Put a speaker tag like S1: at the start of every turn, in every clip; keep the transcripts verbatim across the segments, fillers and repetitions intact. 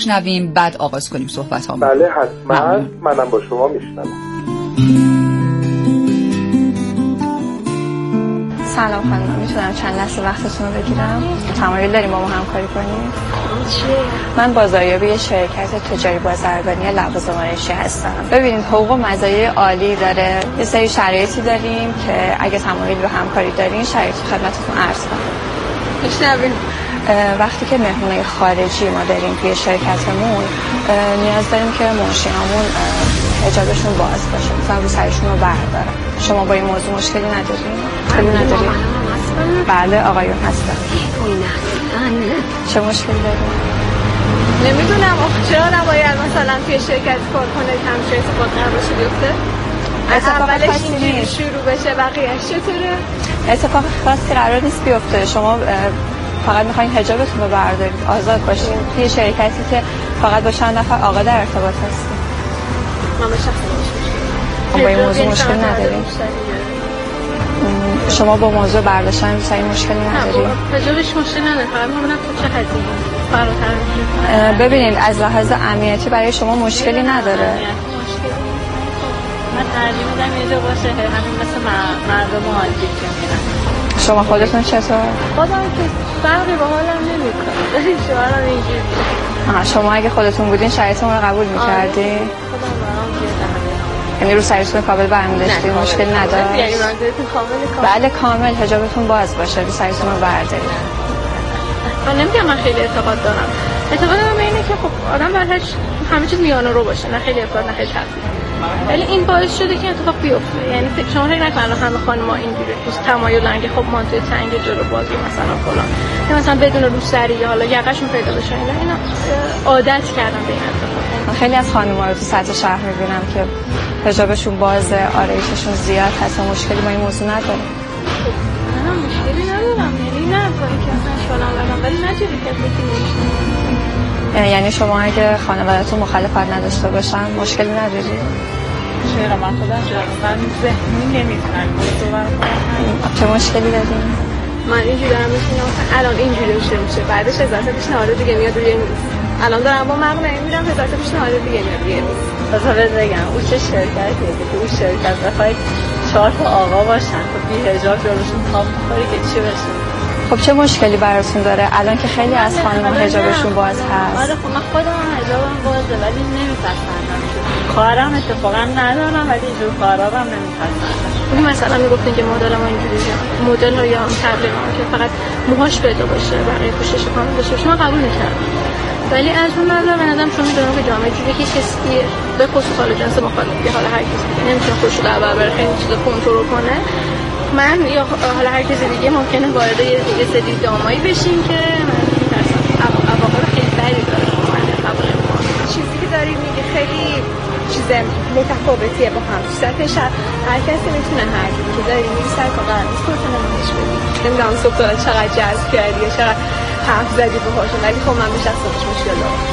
S1: بشنویم بعد آغاز کنیم صحبت ها.
S2: بله حتما، منم با شما میشنم.
S3: سلام خانم، میتونم چند لحظه وقتتون رو بگیرم؟ تمایل داریم با ما همکاری کنیم؟ من بازاریابی یه شرکت تجاری بازرگانی لوازم آرایشی هستم. ببینید حقوق و مزایای عالی داره. یه سری شرایطی داریم که اگه تمایل به همکاری دارین شرایط خدمتتون عرض کنم. بشنویم. وقتی که مهمونای خارجی ما داریم توی شرکتمون نیاز داریم که منشیامون حجابشون باز باشه، مثلا رو سرشون رو بردارن. شما با این موضوع مشکلی ندارین؟ خیلی ندارین؟ بله آقایون هستن. چه مشکلی دارین؟
S4: نمیدونم چرا نباید مثلا توی شرکت کار کنه همچه اتفاق قرار باشه بیفته؟ اولش اینجوری شروع بشه بقیه‌اش چطوره؟
S3: اتفاق خاصی قرار نیست بیفته. شما فقط میخواین حجابتون رو بردارید، آزاد باشید توی شرکتی که فقط با چند نفر آقا در ارتباط هستید.
S4: من به شخص
S3: با این موضوع مشکل نداریم. شما با موضوع برداشتن روسری مشکلی نداریم؟
S4: نه حجابش مشکل نداره، فقط می‌بینم تو چه هزینه فراتر.
S3: ببینید از لحاظ امنیتی برای شما مشکلی نداره.
S4: من ترجیح میدم یه جا باشه همین مثل مردم عادی که میرن.
S3: شما خودتون چطور؟
S4: خودم که فرقی با حالم نمی‌کنه. شوهرم اینجوری.
S3: آها شما اگه خودتون بودین شرایطمون رو قبول می‌کردی؟
S4: خودم برام زیاد.
S3: یعنی رو سرتون کابل برمی داشتید مشکل نداشت؟
S4: یعنی منظورتون کامل کامل؟
S3: بله کامل، حجابتون باز باشه، رو سرتون رو بردارید.
S4: من نمیگم من خیلی اعتقاد دارم. اعتقاد دارم اینه که خب آدم باید همه چیز میانه رو باشه، نه خیلی افراط نه خیلی تفریط. ولی این باعث شده که اتفاق بیفته. یعنی شما فکر نکنید همه خانم‌ها اینجوری دوست تمایلن که خب مانتوی تنگ جلو بازی مثلا فلان یا مثلا بدون روسری حالا یقهشون پیدا بشه، اینا اینا عادت کردن به این اتفاق.
S3: خیلی از خانم‌ها رو تو سطح شهر می‌بینم که حجابشون بازه، آرایششون زیاد هست و مشکلی با این موضوع نداره.
S4: نه مشکلی ندارم، یعنی نه با اینکه اصلا شلام بدم، ولی نجوری که فکر
S3: یعنی شما اگه خانواده‌تون مخالفت نداشته باشن مشکلی نداری؟
S4: چرا من خودم جوابم ذهنی نمی‌تونم صحبت کنم.
S3: چه مشکلی دارین؟
S4: من اینجوری دارم می‌بینم الان اینجوری میشه میشه بعدش هزار تا پیشنهاد دیگه میاد روی میز. الان دارم با مقنعه میرم هزار تا پیشنهاد دیگه میاد روی میز.
S5: مثلا بگم اون چه شرکتیه که اون شرکت بخواد چهار تا آقا باشن خب بی حجاب جلوشون تاپ می‌خوره که چی بشه؟
S3: خب چه مشکلی براتون داره الان که خیلی از خانم‌ها حجابشون باز هست؟
S5: آره خب من خودم حجابم بازه ولی نمی‌پسندم. خواهرم اتفاقا ندارم ولی اینجور خواهرام نمی‌پسندم.
S4: اون مثلا میگفتن که مدل ما اینجوریه، مدل ها یا هم تبلیغ ها که فقط موهاش پیدا باشه بقیه پوشش کامل باشه، شما قبول نکردم. ولی از اون مبلغ به نظرم شما میدونم که جامعه جوری که کسی به خصوص حال جنس مخالف که حالا هر کسی نمیتونه خودش رو در برابر خیلی چیزا کنترل کنه. من یا حالا هر کسی دیگه ممکنه وارد یه سری دامایی بشین که من میترسم عواقب خیلی بدی داره. من قبول نمی‌کنم. چیزی که داری میگه خیلی چیز متفاوتیه با هم. سطح شب هر کسی میتونه هر جوری که داری میری سر کار قرار نیست خودت نمیش بدی. نمیدونم صبح تا چقدر جذب کردی یا چقدر حرف زدی باهاشون، ولی خب من به شخصش مشکل دارم.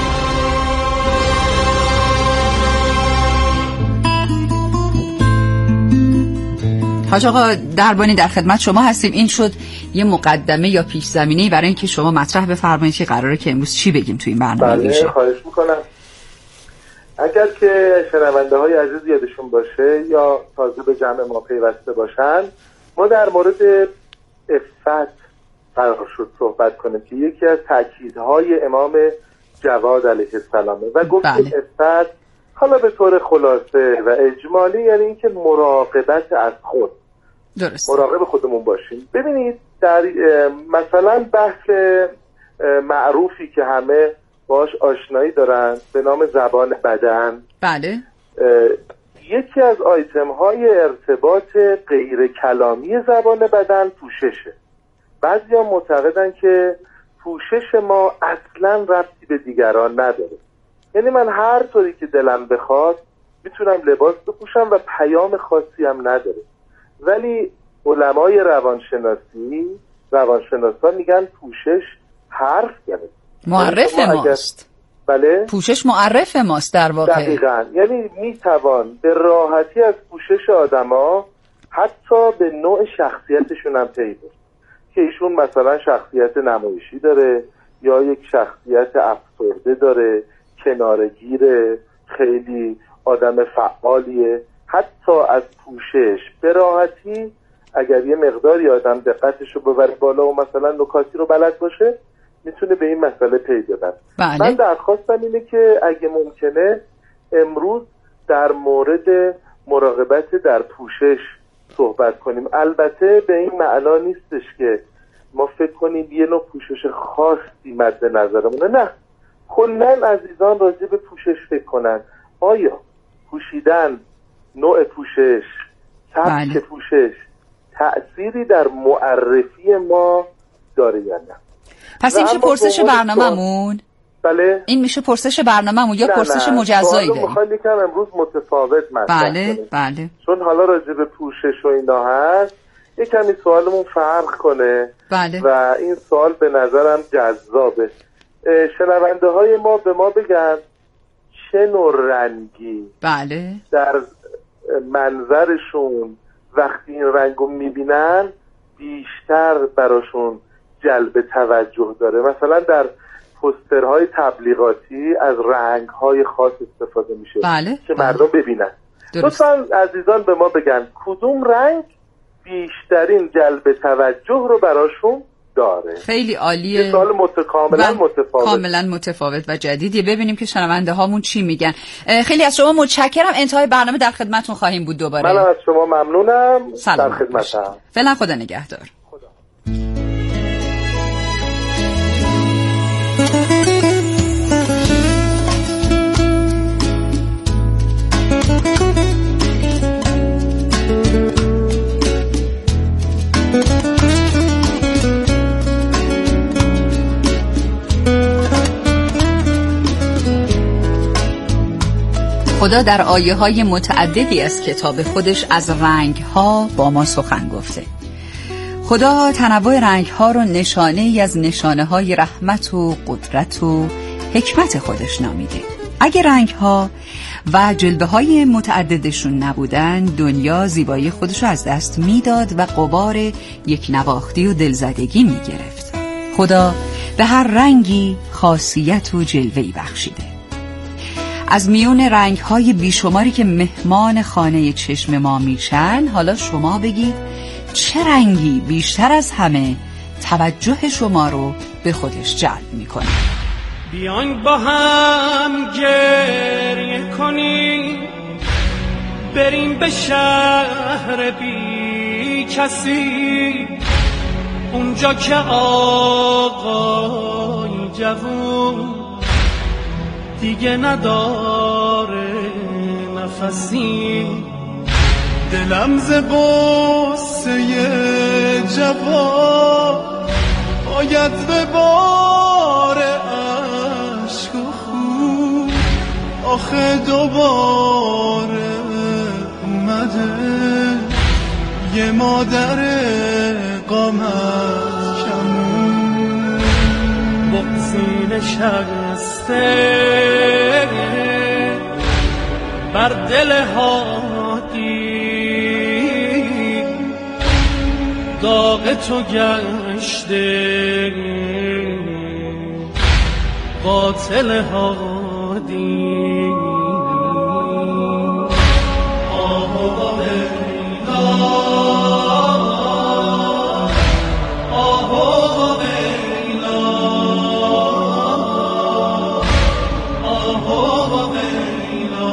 S1: حاج آقا دربانی در خدمت شما هستیم. این شد یه مقدمه یا پیش زمینه‌ای برای اینکه شما مطرح بفرمایید که قراره که امروز چی بگیم تو این برنامه.
S2: بله خواهش میکنم. اگر که شنونده های عزیز یادشون باشه یا تازه به جمع ما پیوسته باشن، ما در مورد عفت قرار شد صحبت کنیم که یکی از تاکیدهای امام جواد علیه السلامه و گفتیم عفت حالا به طور خلاصه و اجمالی یعنی اینکه مراقبت از خود،
S1: درست،
S2: مراقب خودمون باشیم. ببینید در مثلا بحث معروفی که همه باش آشنایی دارن به نام زبان بدن،
S1: بله،
S2: یکی از آیتم های ارتباط غیر کلامی زبان بدن پوششه. بعضی ها معتقدن که پوشش ما اصلا ربطی به دیگران نداره، یعنی من هر طوری که دلم بخواد میتونم لباس بپوشم و پیام خاصی هم نداره. ولی علمای روانشناسی روانشناسان میگن پوشش حرف یعنی
S1: معرف ماست.
S2: بله،
S1: پوشش معرف ماست در واقع.
S2: دقیقاً، یعنی میتوان به راحتی از پوشش آدما حتی به نوع شخصیتشون هم پی برد که ایشون مثلا شخصیت نمایشی داره یا یک شخصیت افسرده داره کنارگیره، خیلی آدم فعالیه. حتی از پوشش به راحتی اگر یه مقداری آدم دقتش رو ببره بالا و مثلا نکاتی رو بلد باشه میتونه به این مسئله پی ببره.
S1: بله.
S2: من درخواستم اینه که اگه ممکنه امروز در مورد مراقبت در پوشش صحبت کنیم. البته به این معنا نیستش که ما فکر کنیم یه نوع پوشش خاصی مد نظرمونه، نه، کلاً عزیزان راجع به پوشش فکر کنن. آیا پوشیدن، نوع پوشش، سبک
S1: بله.
S2: پوشش تأثیری در معرفی ما داره یا نه؟
S1: پس این میشه پرسش برنامه‌مون؟
S2: بله.
S1: این میشه پرسش برنامه‌مون یا پرسش مجزایی داریم؟
S2: میخوام یکم امروز متفاوت مطرح
S1: بله
S2: کنیم.
S1: بله.
S2: چون حالا راجع به پوشش و اینا هست، یکمی سوالمون فرق کنه.
S1: بله.
S2: و این سوال به نظرم جذابه. شنونده های ما به ما بگن چه نوع رنگی
S1: بله
S2: در منظرشون وقتی این رنگو میبینن بیشتر براشون جلب توجه داره. مثلا در پوسترهای تبلیغاتی از رنگهای خاص استفاده میشه
S1: بله.
S2: که
S1: بله.
S2: مردم ببینن. لطفاً عزیزان به ما بگن کدوم رنگ بیشترین جلب توجه رو براشون داره.
S1: خیلی عالیه.
S2: یه سوال متکاملا متفاوت
S1: کاملا متفاوت و جدیدیه. ببینیم که شنونده هامون چی میگن. خیلی از شما متشکرم. انتهای برنامه در خدمتتون خواهیم بود دوباره.
S2: من از شما ممنونم.
S1: سلام.
S2: در خدمتم.
S1: فعلا خدا نگهدار.
S2: خدا.
S1: خدا در آیه های متعددی از کتاب خودش از رنگ ها با ما سخن گفته. خدا تنوع رنگ ها رو نشانه ای از نشانه های رحمت و قدرت و حکمت خودش نامیده. اگه رنگ ها و جلوه های متعددشون نبودن، دنیا زیبایی خودش رو از دست میداد و غبار یک نواختی و دلزدگی میگرفت. خدا به هر رنگی خاصیت و جلوه‌ای بخشیده. از میون رنگ‌های بیشماری که مهمان خانه چشم ما میشن، حالا شما بگید چه رنگی بیشتر از همه توجه شما رو به خودش جلب میکنه؟
S6: بیاین با هم گریه کنیم، بریم به شهر بی کسی، اونجا که آقای جوون دیگه نداره نفسی. دلم ز غصه جواب باید به بار عشق و خون، آخه دوباره اومده یه مادر قامت کمون، بغضی نشسته بر دل هادی، داغ تو گشته قاتل هادی. آه بینا، آه بینا، آه بینا،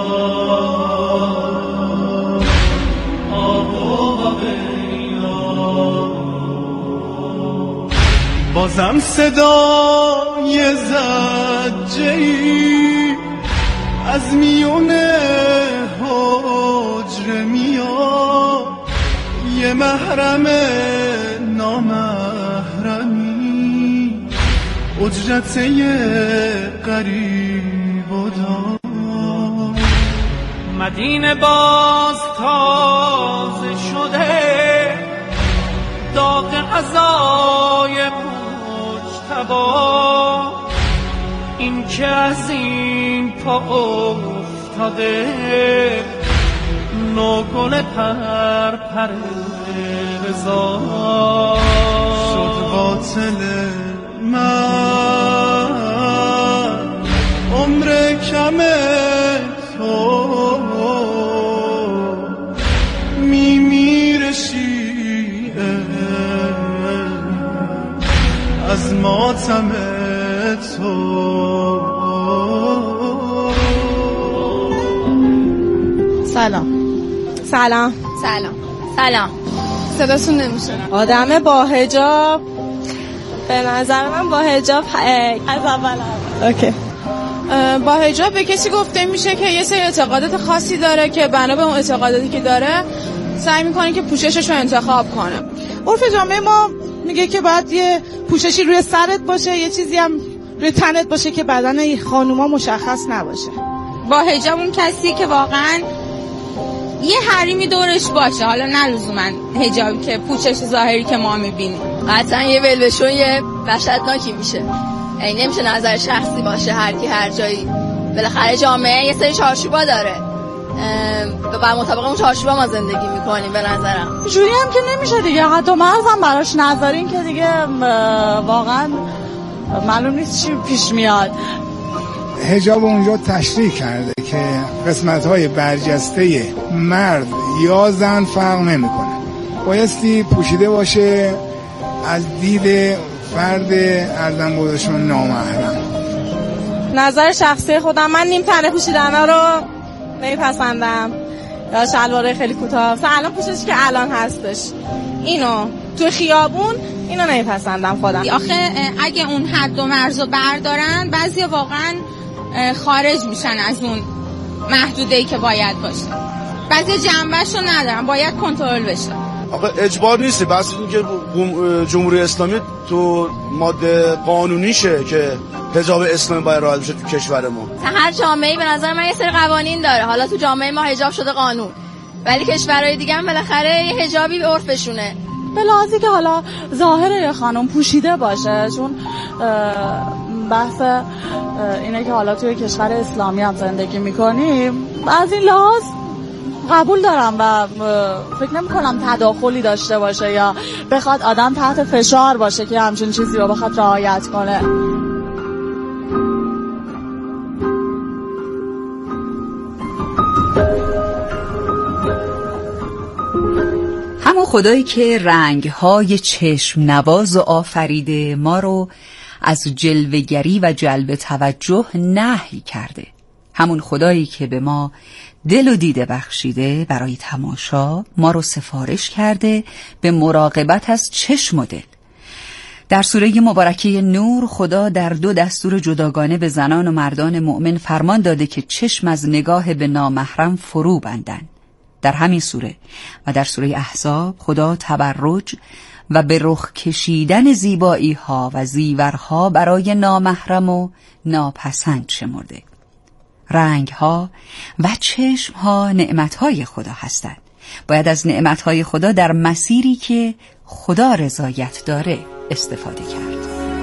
S6: آه بینا. بازم صدای زجه‌ای از میون حجره میاد، یه محرم نامحرمی اجرت یه غریب و دار. مدینه باز تازه شده، داغ عزای مجتبی، این که از این پا افتاده نوگل پر پر رضا شد قاتل من. عمر شکم تو میمیره شیعه از ماتم تو.
S7: سلام سلام
S3: سلام سلام.
S7: صداتون نمیشه. آدم با حجاب به نظر من با حجاب از اول اوکی. با حجاب به کسی گفته میشه که یه سری اعتقادات خاصی داره که بنا به اون اعتقاداتی که داره سعی میکنه که پوششش رو انتخاب کنه. عرف جامعه ما میگه که باید یه پوششی روی سرت باشه، یه چیزی هم روی تنت باشه که بدن خانوما مشخص نباشه.
S8: با حجاب اون کسی که واقعا یه حریمی دورش باشه، حالا نه لزوما حجابی که پوشش ظاهری که ما میبینیم.
S3: قطعا یه ولوشون یه وحشتناکی میشه. این نمیشه نظر شخصی باشه هر کی هر جایی. بالاخره جامعه یه سری چارچوبا داره و مطابق اون چارچوبا ما زندگی میکنیم. به نظرم
S7: جوری هم که نمیشه دیگه، حتی مرز هم براش نذارین که دیگه واقعا معلوم نیست چی پیش میاد.
S9: حجاب اونجا تشریح کرده که قسمت‌های برجسته مرد یا زن فرق نمی‌کنه، بایستی پوشیده باشه از دید فرد ارزم گذاشتن نامحرم.
S7: نظر شخصی خودم، من نیم تنه پوشیدن رو نمیپسندم یا شلواره خیلی کوتاه. مثلا الان پوششی که الان هستش اینو تو خیابون اینو نمیپسندم خودم.
S8: آخه اگه اون حد و مرزو بردارن بعضیا واقعا خارج میشن از اون محدوده‌ای که باید باشه. بعضی جنبه‌شو ندارن، باید کنترل بشه.
S10: آخه اجبار نیست، بس اینکه جمهوری اسلامی تو ماده قانونیشه که حجاب اسلامی باید رعایت بشه تو کشور ما.
S3: هر جامعه‌ای به نظر من یه سری قوانین داره. حالا تو جامعه ما حجاب شده قانون، ولی کشورهای دیگه هم بالاخره یه حجابی به عرفشونه.
S7: به لحاظی که حالا ظاهر یه خانم پوشیده باشه، چون بحث اینه که حالا توی کشور اسلامی هم زندگی میکنیم، از این لحاظ قبول دارم و فکر نمی کنم تداخلی داشته باشه یا بخواد آدم تحت فشار باشه که همچین چیزی رو بخواد رعایت کنه.
S1: همون خدایی که رنگ‌های چشم نواز و آفریده ما رو از جلوه‌گری و جلب توجه نهی کرده، همون خدایی که به ما دل و دیده بخشیده برای تماشا ما رو سفارش کرده به مراقبت از چشم و دل. در سوره مبارکه نور خدا در دو دستور جداگانه به زنان و مردان مؤمن فرمان داده که چشم از نگاه به نامحرم فرو بندن. در همین سوره و در سوره احزاب خدا تبرج و به رخ کشیدن زیبایی ها و زیورها برای نامحرم و ناپسند شمرده. رنگ ها و چشم ها نعمت های خدا هستند. باید از نعمت های خدا در مسیری که خدا رضایت داره استفاده کرد.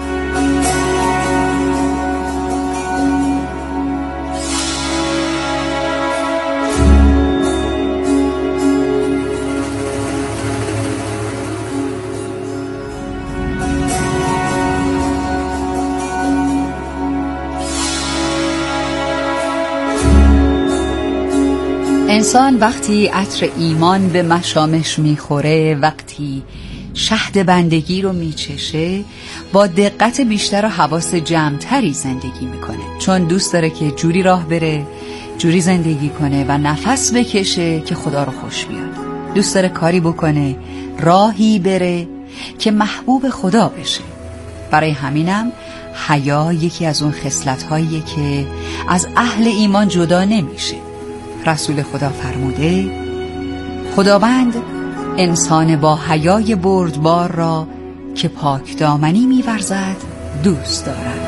S1: انسان وقتی عطر ایمان به مشامش میخوره، وقتی شهد بندگی رو میچشه، با دقت بیشتر و حواس جمع‌تری زندگی میکنه، چون دوست داره که جوری راه بره، جوری زندگی کنه و نفس بکشه که خدا رو خوش بیاد. دوست داره کاری بکنه، راهی بره که محبوب خدا بشه. برای همینم حیا یکی از اون خصلت‌هاییه که از اهل ایمان جدا نمیشه. رسول خدا فرموده خداوند انسان با حیای بردبار را که پاک دامنی می‌ورزد دوست دارد.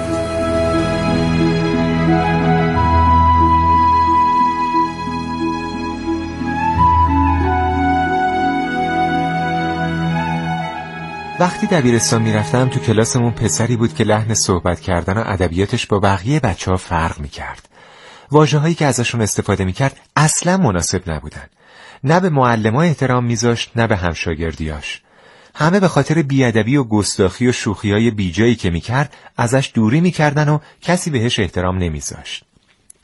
S11: وقتی دبیرستان میرفتم تو کلاسمون پسری بود که لحن صحبت کردن و ادبیاتش با بقیه بچه‌ها فرق می‌کرد. واژه‌هایی که ازشون استفاده می‌کرد اصلا مناسب نبودن. نه به معلم‌ها احترام می‌ذاشت، نه به همشاگردیاش. همه به خاطر بی‌ادبی و گستاخی و شوخی‌های بیجایی که می‌کرد ازش دوری می‌کردن و کسی بهش احترام نمی‌ذاشت.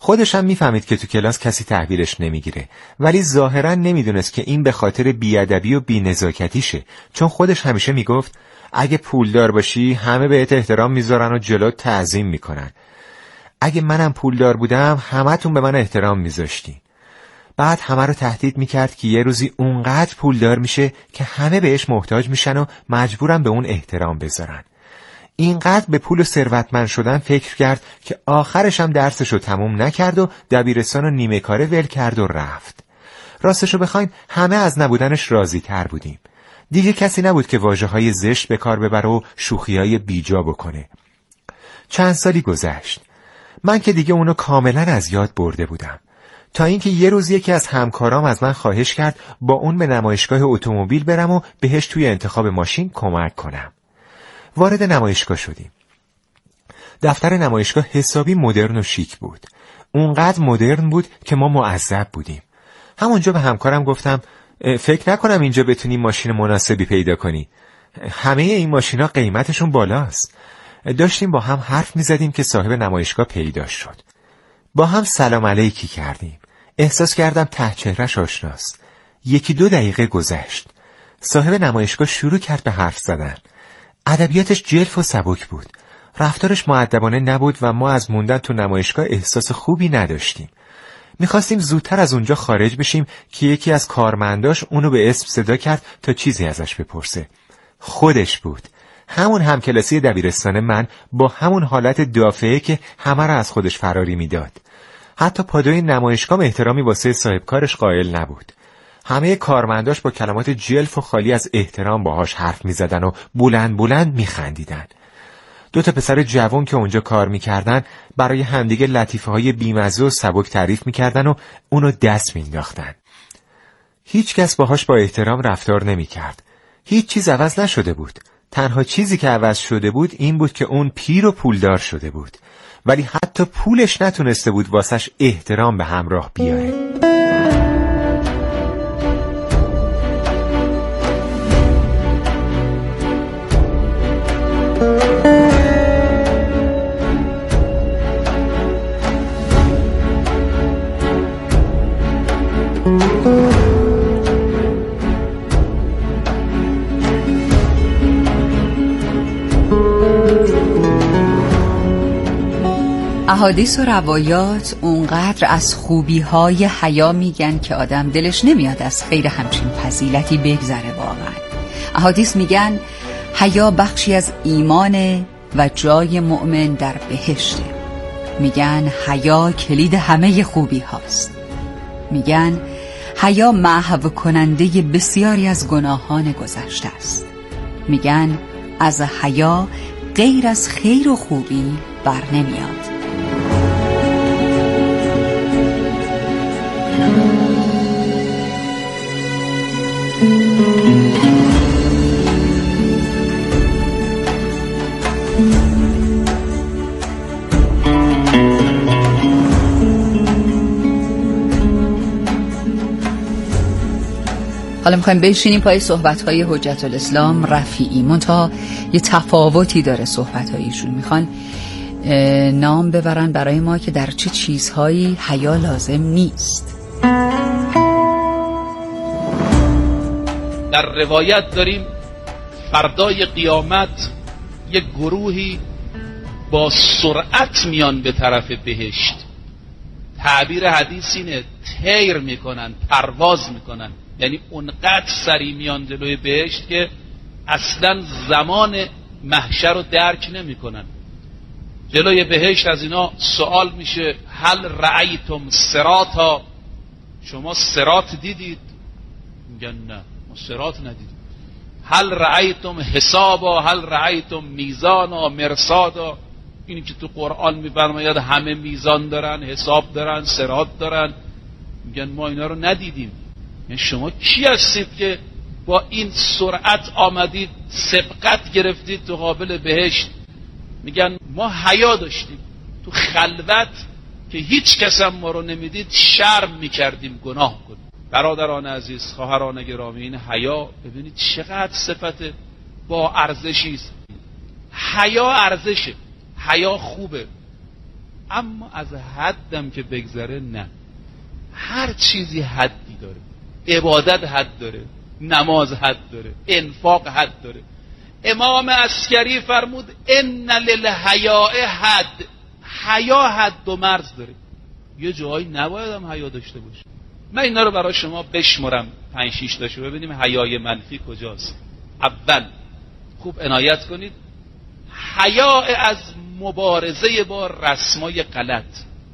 S11: خودش هم میفهمید که تو کلاس کسی تحویلش نمیگیره، ولی ظاهرا نمیدونست که این به خاطر بیادبی و بینزاکتیشه، چون خودش همیشه میگفت اگه پولدار باشی همه بهت احترام میذارن و جلوت تعظیم میکنن. اگه منم پولدار بودم همتون به من احترام میذاشتین. بعد همه رو تهدید میکرد که یه روزی اونقدر پولدار میشه که همه بهش محتاج میشن و مجبورن به اون احترام بذارن. اینقدر به پول و ثروتمند شدن فکر کرد که آخرش هم درسشو تموم نکرد و دبیرستان و نیمه کاره ول کرد و رفت. راستشو بخواین همه از نبودنش راضی تر بودیم. دیگه کسی نبود که واژه‌های زشت به کار ببره و شوخی‌های بیجا بکنه. چند سالی گذشت. من که دیگه اونو کاملا از یاد برده بودم، تا اینکه یه روز یکی از همکارام از من خواهش کرد با اون به نمایشگاه اتومبیل برم و بهش توی انتخاب ماشین کمک کنم. وارد نمایشگاه شدیم. دفتر نمایشگاه حسابی مدرن و شیک بود. اونقدر مدرن بود که ما معذب بودیم. همونجا به همکارم گفتم فکر نکنم اینجا بتونی ماشین مناسبی پیدا کنی. همه این ماشینا قیمتشون بالاست. داشتیم با هم حرف میزدیم که صاحب نمایشگاه پیدا شد. با هم سلام علیکی کردیم. احساس کردم ته چهره‌اش آشناست. یکی دو دقیقه گذشت. صاحب نمایشگاه شروع کرد به حرف زدن. ادبیاتش جلف و سبک بود. رفتارش مؤدبانه نبود و ما از موندن تو نمایشگاه احساس خوبی نداشتیم. میخواستیم زودتر از اونجا خارج بشیم که یکی از کارمنداش اونو به اسم صدا کرد تا چیزی ازش بپرسه. خودش بود. همون همکلاسی دبیرستان من با همون حالت دافعه که همه را از خودش فراری میداد. حتی پادوی نمایشگاه احترامی واسه صاحب کارش قائل نبود. همه کارمنداش با کلمات جلف و خالی از احترام باهاش حرف میزدن و بلند بلند میخندیدن. دو تا پسر جوان که اونجا کار میکردن برای همدیگه لطیفه های بیمزه و سبک تعریف میکردن و اونو دست مینداختن. هیچ کس باهاش با احترام رفتار نمیکرد. هیچ چیز عوض نشده بود. تنها چیزی که عوض شده بود این بود که اون پیر و پولدار شده بود، ولی حتی پولش نتونسته بود واسش احترام به همراه بیاره.
S1: احادیث و روایات اونقدر از خوبی‌های حیا میگن که آدم دلش نمیاد از خیر همچین فضیلتی بگذره. واقعا احادیث میگن حیا بخشی از ایمانه و جای مؤمن در بهشته. میگن حیا کلید همه خوبی هاست. میگن حیا محو کننده بسیاری از گناهان گذشته است. میگن از حیا غیر از خیر و خوبی بر نمیاد. حالا میخوایم بشینیم پای صحبت‌های حجت الاسلام رفیعی. منتها یه تفاوتی داره صحبت‌هایشون. میخوان نام ببرن برای ما که در چه چیزهایی حیا لازم نیست.
S12: در روایت داریم فردای قیامت یک گروهی با سرعت میان به طرف بهشت. تعبیر حدیث اینه طیر میکنن، پرواز میکنن، یعنی اونقدر سریع میان جلوی بهشت که اصلا زمان محشر رو درک نمیکنن. جلوی بهشت از اینا سوال میشه هل رأیتم صراطا، شما صراط دیدید؟ میگن نه ما صراط ندیدیم. هل رأیتم حسابا، هل رأیتم میزانا مرصادا، اینی که تو قرآن میفرماید همه میزان دارن، حساب دارن، صراط دارن. میگن ما اینا رو ندیدیم. یعنی شما کی هستید که با این سرعت آمدید سبقت گرفتید تو قابل بهشت؟ میگن ما حیا داشتیم تو خلوت که هیچ کس هم ما رو نمیدید شرم میکردیم گناه کنیم. برادران عزیز، خواهران گرامی، این حیا ببینید چقدر صفت با ارزشی است. حیا ارزشه، حیا خوبه. اما از حدم که بگذره نه. هر چیزی حدی داره. عبادت حد داره، نماز حد داره، انفاق حد داره. امام عسکری فرمود ان للحیاء حد. حیا حد و مرز داره. یه جایی نباید هم حیا داشته باشه. من اینا رو برای شما بشمرم پنج شش تاشو ببینیم حیای منفی کجاست. اول خوب عنایت کنید، حیا از مبارزه با رسمای غلط،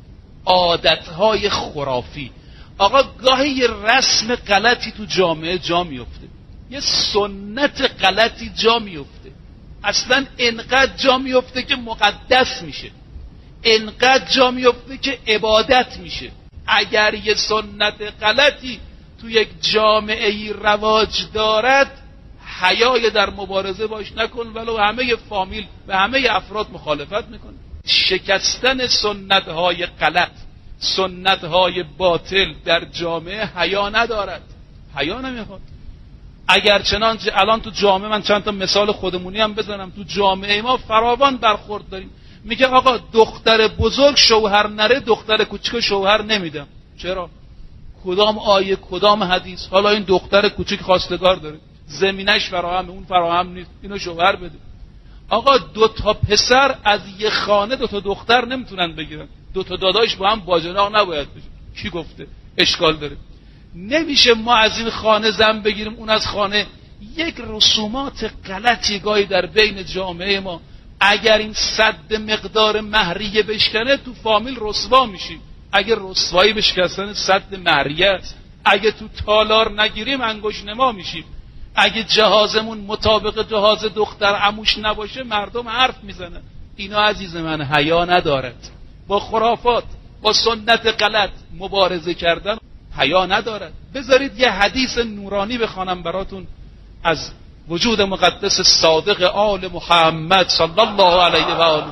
S12: عادتهای خرافی. آقا گاهی یه رسم غلطی تو جامعه جا میفته، یه سنت غلطی جا میفته، اصلا انقدر جا میفته که مقدس میشه، انقدر جا میفته که عبادت میشه. اگر یه سنت غلطی تو یک جامعه ای رواج دارد، حیای در مبارزه باش نکن، ولو همه فامیل و همه افراد مخالفت میکنه. شکستن سنت های غلط، سنت های باطل در جامعه حیا ندارد، حیا نمیخواد. اگر چنانچه الان تو جامعه، من چند تا مثال خودمونی هم بزنم، تو جامعه ما فراوان برخورد داریم. میگه آقا دختر بزرگ شوهر نره، دختر کوچیک شوهر نمیدم. چرا؟ کدام آیه، کدام حدیث؟ حالا این دختر کوچیک خواستگار داره، زمینش فراهم، اون فراهم نیست، اینو شوهر بده. آقا دو تا پسر از یه خانه دو تا دختر نمیتونن بگیرن، دو تا داداش با هم باجناق نباید بشه. کی گفته؟ اشکال داره. نمیشه ما از این خانه زن بگیریم اون از خانه. یک رسومات غلطی گاهی در بین جامعه ما، اگر این صد مقدار مهریه بشکنه تو فامیل رسوا میشیم. اگر رسوایی بشکستن صد مهریه است، اگه تو تالار نگیریم انگوش نما میشیم، اگه جهازمون مطابق جهاز دختر عموش نباشه مردم حرف میزنن. اینا عزیز من حیا ندارد. با خرافات، با سنت غلط مبارزه کردن حیا ندارد. بذارید یه حدیث نورانی بخوانم براتون از وجود مقدس صادق آل محمد صلی الله علیه و آله.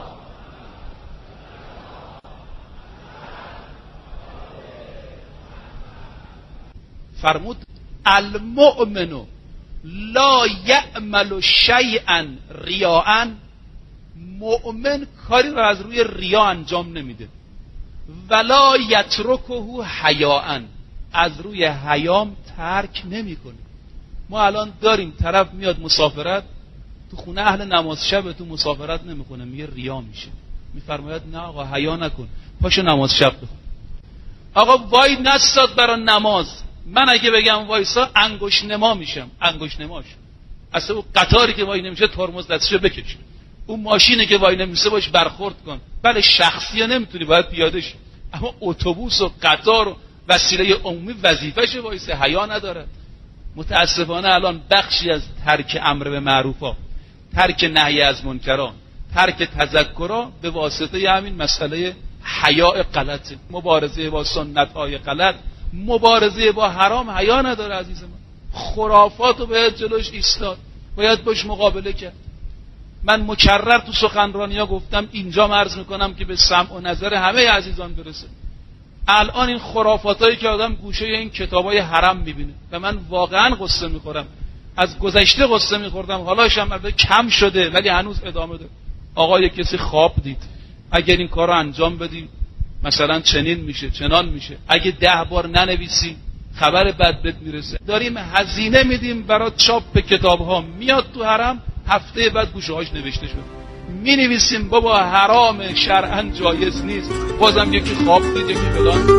S12: فرمود المؤمن لا یعمل شیئا ریاء. مؤمن کاری رو از روی ریا انجام نمیده. ولا یترکه حیاء، از روی حیام ترک نمیکنه. ما الان داریم طرف میاد مسافرت، تو خونه اهل نماز شب تو مسافرت نمیکنه، میگه ریا میشه. میفرماید نه آقا حیا نکن، پاشو نماز شب بخون. آقا وای نستاد برای نماز، من اگه بگم وایسا انگوش نما میشم، انگوش نماش. اصلا اون قطاری که وای نمیشه ترمز دستشو بکش، اون ماشینی که وای نمیشه باش برخورد کن. بله شخصیه نمیتونی، باید پیاده شی، اما اتوبوس و قطار و وسیله عمومی وظیفه‌شه وایسه، حیا نداره. متاسفانه الان بخشی از ترک امر به معروفا، ترک نهی از منکران، ترک تذکرها به واسطه همین مسئله حیا غلطه. مبارزه با سنت‌های غلط، مبارزه با حرام حیا نداره عزیز من. خرافاتو باید جلوش ایستاد، باید باش مقابله کرد. من مکرر تو سخنرانی‌ها گفتم، اینجا عرض میکنم که به سمع و نظر همه عزیزان برسه. الان این خرافاتایی که آدم گوشه این کتابای حرام میبینه و من واقعا قصه میخورم. از گذشته قصه میخوردم، حالاش هم البته کم شده ولی هنوز ادامه داره. آقا یک کسی خواب دید اگر این کارو انجام بدی مثلا چنین میشه، چنان میشه، اگه ده بار ننویسی خبر بد بهت میرسه. داریم هزینه میدیم برای چاپ کتاب ها، میاد تو حرم، هفته بعد گوشه هاش نوشته شد. می نویسیم بابا حرام، شرعاً جایز نیست، بازم یکی خواب دید یکی فلان.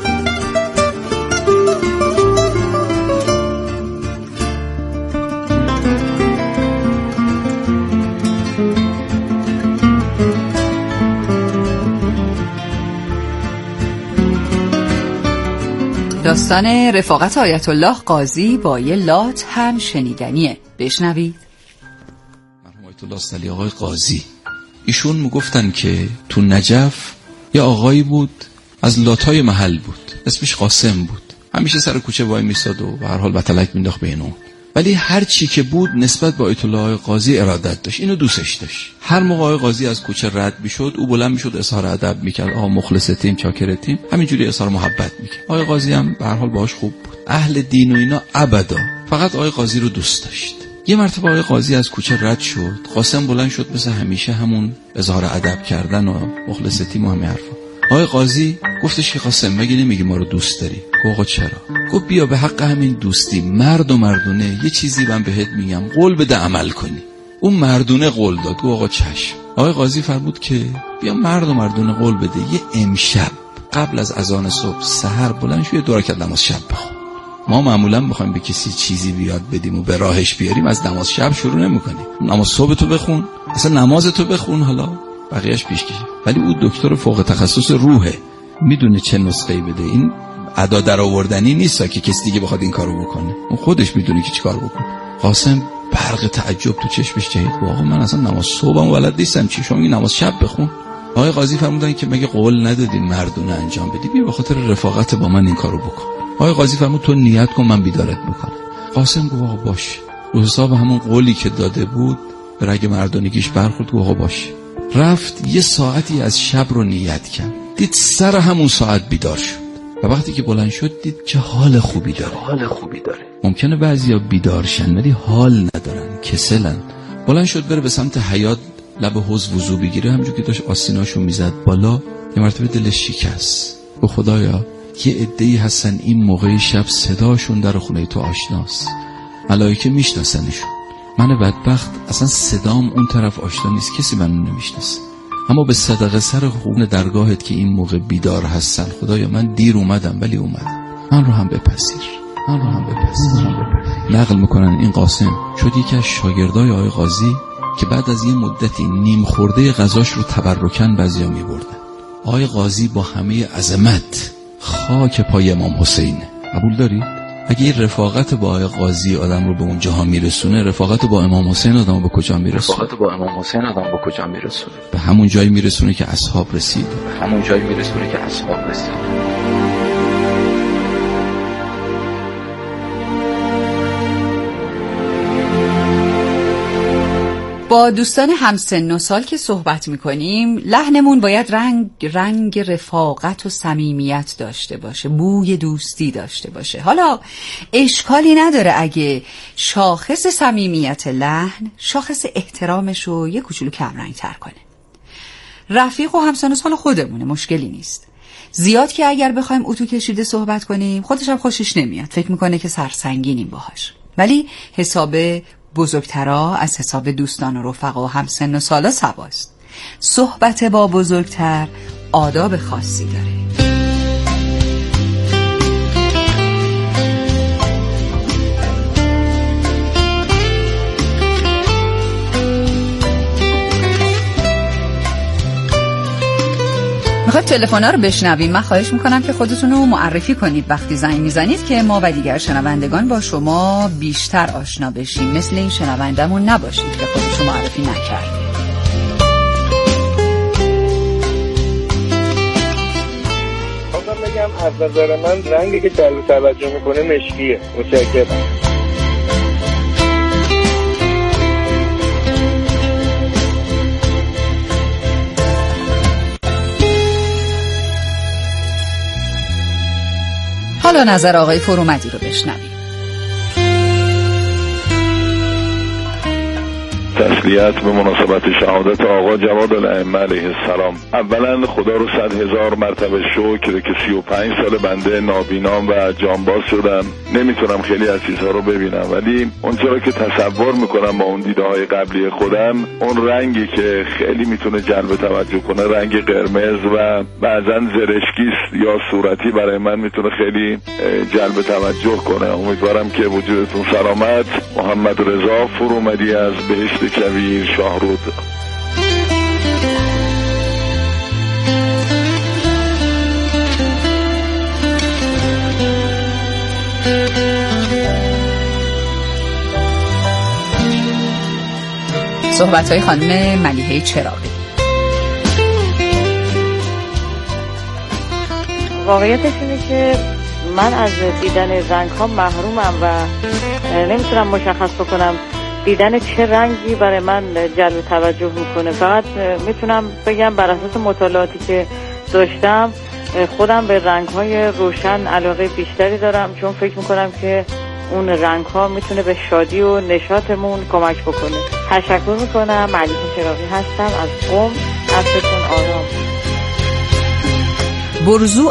S1: داستان رفاقت آیت الله قاضی با یه لات هم شنیدنیه. بشنوید.
S13: مرحوم آیت الله صلی آقای قاضی، ایشون میگفتن که تو نجف یه آقایی بود از لاتای محل بود، اسمش قاسم بود. همیشه سر کوچه وای میستاد و به هر حال بتلک مینداخت بینو، ولی هر چی که بود نسبت به آیت الله قاضی ارادت داشت، اینو دوستش داشت. هر موقع آقای قاضی از کوچه رد میشد او بلند میشد اظهار ادب میکرد، آقا مخلصتیم، چاکرتیم، همینجوری اظهار محبت میکرد. آقای قاضی هم به هر حال باهاش خوب بود، اهل دین و اینا ابدا، فقط آقای قاضی رو دوست داشت. یه مرتبه آقای قاضی از کوچه رد شد، قاسم بلند شد مثل همیشه همون اظهار ادب کردن و مخلصتیم و همین حرفا. آقای قاضی گفتش که قاسم مگه نمیگی ما رو دوست داری؟ گفت آقا چرا؟ گفت بیا به حق همین دوستی مرد و مردونه یه چیزی من بهت میگم، قول بده عمل کنی. اون مردونه قول داد. گفت آقا چشم. آقای قاضی فرمود که بیا مرد و مردونه قول بده یه امشب قبل از اذان صبح سحر بلند شو یه دو رکعت نماز شب بخون. ما معمولا میخوایم به کسی چیزی بیاد بدیم و به راهش بیاریم، از نماز شب شروع نمیکنیم. نماز صبح تو بخون، اصلا نماز تو بخون، حالا بقیه‌اش پیش کشه. ولی او دکتر فوق تخصص روحه، میدونه چه نسخه‌ای بده. این ادا در آوردنی نیست که کسی دیگه بخواد این کارو بکنه، اون خودش میدونه که چیکار بکنه. قاسم برق تعجب تو چشمش جهید. آقا من اصلا نماز صبحم ولد نیستم، چی شما میگی نماز شب بخون؟ آقای قاضی فرمودن که مگه قول ندادین مردونه انجام بدی؟ بیا به خاطر رفاقت با من این کارو بکن. آقای قاضی فرمود تو نیت کن من بیدارت میکنم. قاسم گفت آقا باش. رو حساب همون قولی که داده بود به رگ مردانگیش برخورد. گفت آقا باش. رفت یه ساعتی از شب رو نیت کرد، دید سر همون ساعت بیدار شد و وقتی که بلند شد دید چه حال خوبی داره. حال خوبی داره. ممکنه بعضیا بیدار شن ولی حال ندارن، کسلن. بلند شد بره به سمت حیاط لب حوض وضو بگیره، همونجور که داشت آستیناشو میزد بالا یه مرتبه دلش شکست. به خدایا یه عده‌ای هستن این موقع شب صداشون در خونه تو آشناست، ملائکه میشناسنشون. من بدبخت اصلا صدام اون طرف آشنا نیست، کسی منو نمیشناسه، اما به صدقه سر خون درگاهت که این موقع بیدار هستن، خدایا من دیر اومدم ولی اومدم، من رو هم بپذیر، من رو هم بپذیر. نقل میکنن این قاسم شد یکی از شاگردای آقای قاضی که بعد از یه مدتی نیم خورده غذاش رو تبرکن بعضیا میبردن. آقای قاضی با همه عظمت خاک پای امام حسینه. قبول دارید؟ اگه این رفاقت با آقای قاضی آدم رو به اون جاها میرسونه، رفاقت با امام حسین آدم رو به کجا میرسونه؟ رفاقت با امام حسین آدم رو به کجا میرسونه؟ به همون جایی میرسونه که اصحاب رسید. به همون جایی میرسونه که اصحاب رسید.
S1: با دوستان همسن و سال که صحبت میکنیم لحنمون باید رنگ رنگ رفاقت و صمیمیت داشته باشه، بوی دوستی داشته باشه. حالا اشکالی نداره اگه شاخص صمیمیت لحن شاخص احترامش رو یه کوچولو کمرنگ تر کنه. رفیق و همسن و سال خودمونه، مشکلی نیست. زیاد که اگر بخوایم اتو کشیده صحبت کنیم خودش هم خوشش نمیاد، فکر میکنه که سرسنگینیم باهاش. ولی حساب بزرگترا از حساب دوستان و رفقا و همسن و سالا سواست. صحبت با بزرگتر آداب خاصی داره. میخواد تلفن‌ها رو بشنویم، من خواهش میکنم که خودتون رو معرفی کنید وقتی زنگ میزنید که ما و دیگر شنوندگان با شما بیشتر آشنا بشیم، مثل این شنوندمون نباشید که خودشو معرفی نکرده.
S2: خواستم بگم از نظر من رنگی که جلب توجه میکنه مشکیه. متشکرم.
S1: حالا نظر آقای فرومدی رو بشنویم.
S14: تسلیت به مناسبت شهادت آقا جواد الائمه علیه السلام. اولا خدا رو صد هزار مرتبه شکر که سی و پنج سال بنده نابینام و جانباز شدم، نمیتونم خیلی از چیزها رو ببینم، ولی اون چرا که تصور میکنم با اون دیده های قبلی خودم، اون رنگی که خیلی میتونه جلب توجه کنه رنگ قرمز و بعضا زرشکی یا صورتی برای من میتونه خیلی جلب توجه کنه. امیدوارم که وجودتون سلامت. محمد رضا فرومدی از بهشت کویر شاهرود.
S1: صحبت های خانم ملیحه چراغی.
S5: واقعیتش اینه که من از دیدن رنگ ها محرومم و نمیتونم مشخص بکنم دیدن چه رنگی برای من جلب توجه میکنه. فقط میتونم بگم بر اساس مطالعاتی که داشتم خودم به رنگ های روشن علاقه بیشتری دارم، چون فکر میکنم که اون رنگ ها میتونه به شادی و نشاطمون کمک بکنه. تشکر میکنم. ملیحه چراغی هستم از قم. عصرتون آرام.
S1: برزو